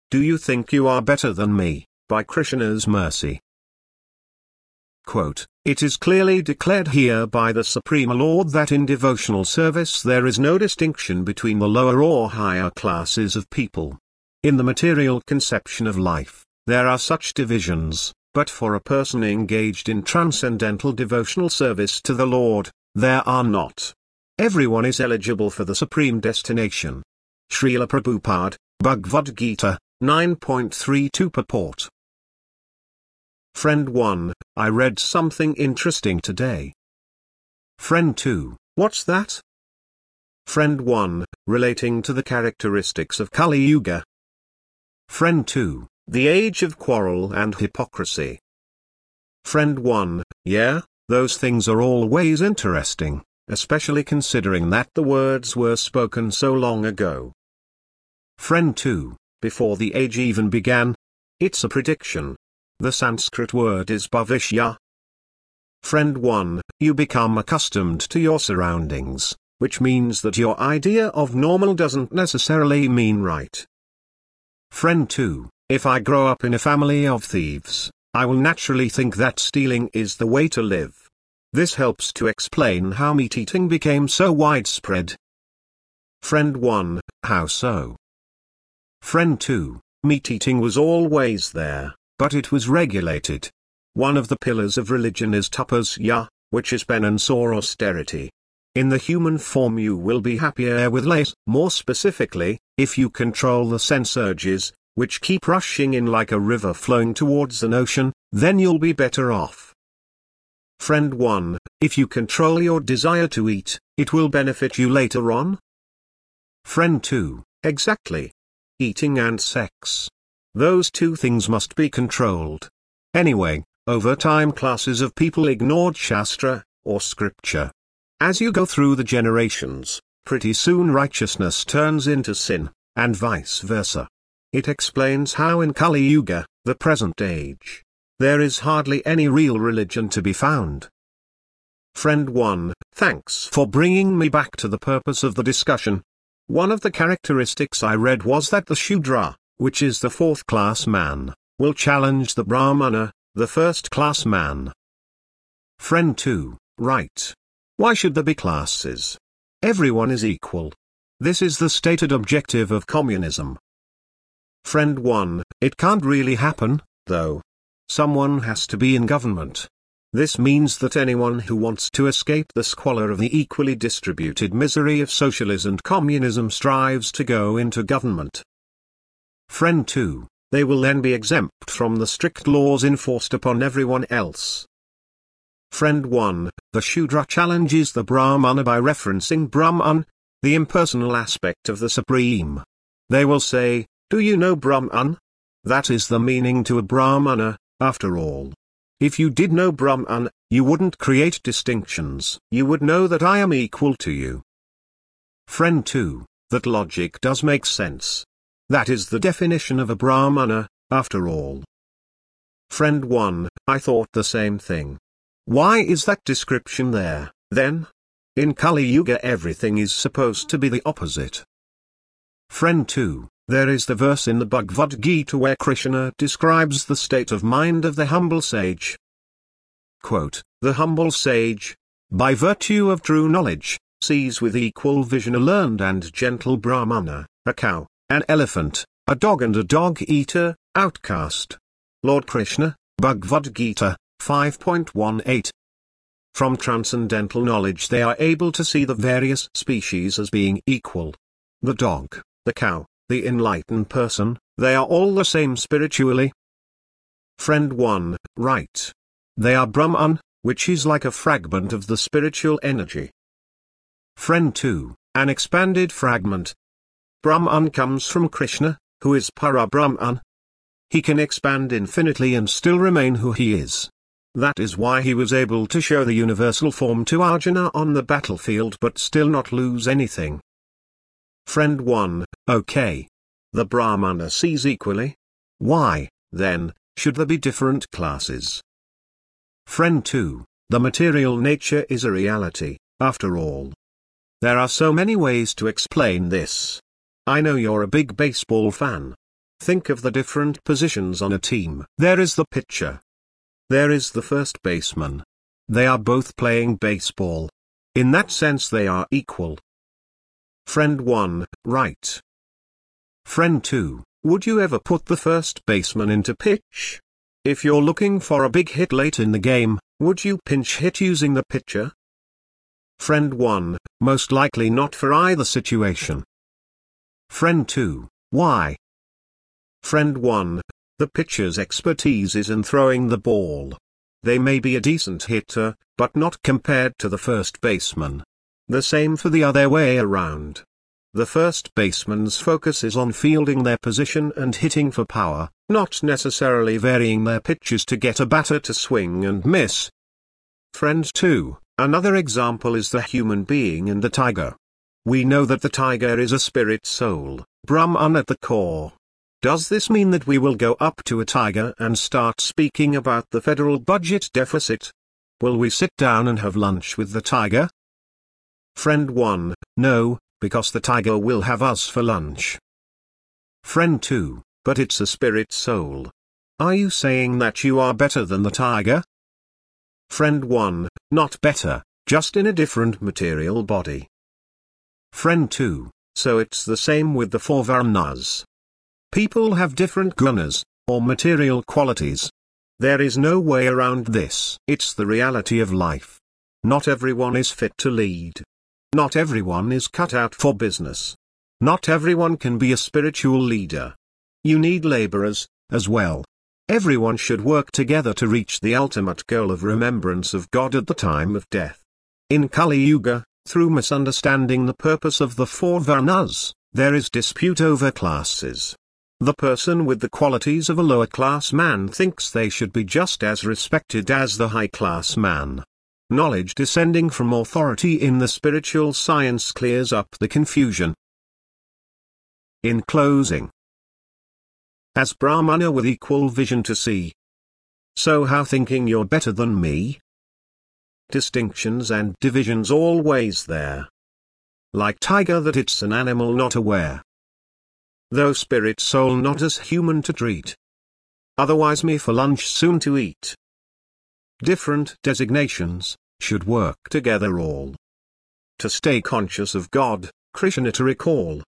Do you think you are better than me, by Krishna's mercy? Quote, it is clearly declared here by the Supreme Lord that in devotional service there is no distinction between the lower or higher classes of people. In the material conception of life, there are such divisions, but for a person engaged in transcendental devotional service to the Lord, there are not. Everyone is eligible for the supreme destination. Srila Prabhupada, Bhagavad Gita, 9.32 Purport. Friend 1, I read something interesting today. Friend 2, what's that? Friend 1, relating to the characteristics of Kali Yuga. Friend 2, the age of quarrel and hypocrisy. Friend 1, yeah, those things are always interesting, especially considering that the words were spoken so long ago. Friend 2, before the age even began. It's a prediction. The Sanskrit word is bhavishya. Friend 1, you become accustomed to your surroundings, which means that your idea of normal doesn't necessarily mean right. Friend 2, if I grow up in a family of thieves, I will naturally think that stealing is the way to live. This helps to explain how meat eating became so widespread. Friend 1, how so? Friend 2, meat eating was always there, but it was regulated. One of the pillars of religion is tapasya, which is penance or austerity. In the human form you will be happier with less. More specifically, if you control the sense urges, which keep rushing in like a river flowing towards an ocean, then you'll be better off. Friend 1, if you control your desire to eat, it will benefit you later on. Friend 2, exactly. Eating and sex. Those two things must be controlled. Anyway, over time classes of people ignored Shastra, or scripture. As you go through the generations, pretty soon righteousness turns into sin, and vice versa. It explains how in Kali Yuga, the present age, there is hardly any real religion to be found. Friend 1, thanks for bringing me back to the purpose of the discussion. One of the characteristics I read was that the Shudra, which is the fourth-class man, will challenge the Brahmana, the first-class man. Friend 2, right. Why should there be classes? Everyone is equal. This is the stated objective of communism. Friend 1, it can't really happen, though. Someone has to be in government. This means that anyone who wants to escape the squalor of the equally distributed misery of socialism and communism strives to go into government. Friend 2, they will then be exempt from the strict laws enforced upon everyone else. Friend 1, the Shudra challenges the Brahmana by referencing Brahman, the impersonal aspect of the Supreme. They will say, do you know Brahman? That is the meaning to a Brahmana, after all. If you did know Brahman, you wouldn't create distinctions. You would know that I am equal to you. Friend 2, that logic does make sense. That is the definition of a Brahmana, after all. Friend 1, I thought the same thing. Why is that description there, then? In Kali Yuga everything is supposed to be the opposite. Friend 2, there is the verse in the Bhagavad Gita where Krishna describes the state of mind of the humble sage. Quote, the humble sage, by virtue of true knowledge, sees with equal vision a learned and gentle Brahmana, a cow, an elephant, a dog and a dog-eater, outcast. Lord Krishna, Bhagavad Gita, 5.18. From transcendental knowledge they are able to see the various species as being equal. The dog, the cow, the enlightened person, they are all the same spiritually. Friend 1, right. They are Brahman, which is like a fragment of the spiritual energy. Friend 2, an expanded fragment. Brahman comes from Krishna, who is Parabrahman. He can expand infinitely and still remain who he is. That is why he was able to show the universal form to Arjuna on the battlefield but still not lose anything. Friend 1, okay. The Brahmana sees equally. Why, then, should there be different classes? Friend 2, the material nature is a reality, after all. There are so many ways to explain this. I know you're a big baseball fan. Think of the different positions on a team. There is the pitcher. There is the first baseman. They are both playing baseball. In that sense they are equal. Friend 1, right. Friend 2, would you ever put the first baseman into pitch? If you're looking for a big hit late in the game, would you pinch hit using the pitcher? Friend 1, most likely not for either situation. Friend 2, why? Friend 1, the pitcher's expertise is in throwing the ball. They may be a decent hitter, but not compared to the first baseman. The same for the other way around. The first baseman's focus is on fielding their position and hitting for power, not necessarily varying their pitches to get a batter to swing and miss. Friend 2, another example is the human being and the tiger. We know that the tiger is a spirit soul, Brahman at the core. Does this mean that we will go up to a tiger and start speaking about the federal budget deficit? Will we sit down and have lunch with the tiger? Friend 1, no, because the tiger will have us for lunch. Friend 2, but it's a spirit soul. Are you saying that you are better than the tiger? Friend 1, not better, just in a different material body. Friend 2, so it's the same with the four varnas. People have different gunas, or material qualities. There is no way around this. It's the reality of life. Not everyone is fit to lead. Not everyone is cut out for business. Not everyone can be a spiritual leader. You need laborers, as well. Everyone should work together to reach the ultimate goal of remembrance of God at the time of death. In Kali Yuga, through misunderstanding the purpose of the four varnas, there is dispute over classes. The person with the qualities of a lower-class man thinks they should be just as respected as the high-class man. Knowledge descending from authority in the spiritual science clears up the confusion. In closing, as Brahmana with equal vision to see, so how thinking you're better than me? Distinctions and divisions always there. Like tiger that it's an animal not aware. Though spirit soul not as human to treat. Otherwise me for lunch soon to eat. Different designations, should work together all. To stay conscious of God, Krishna to recall.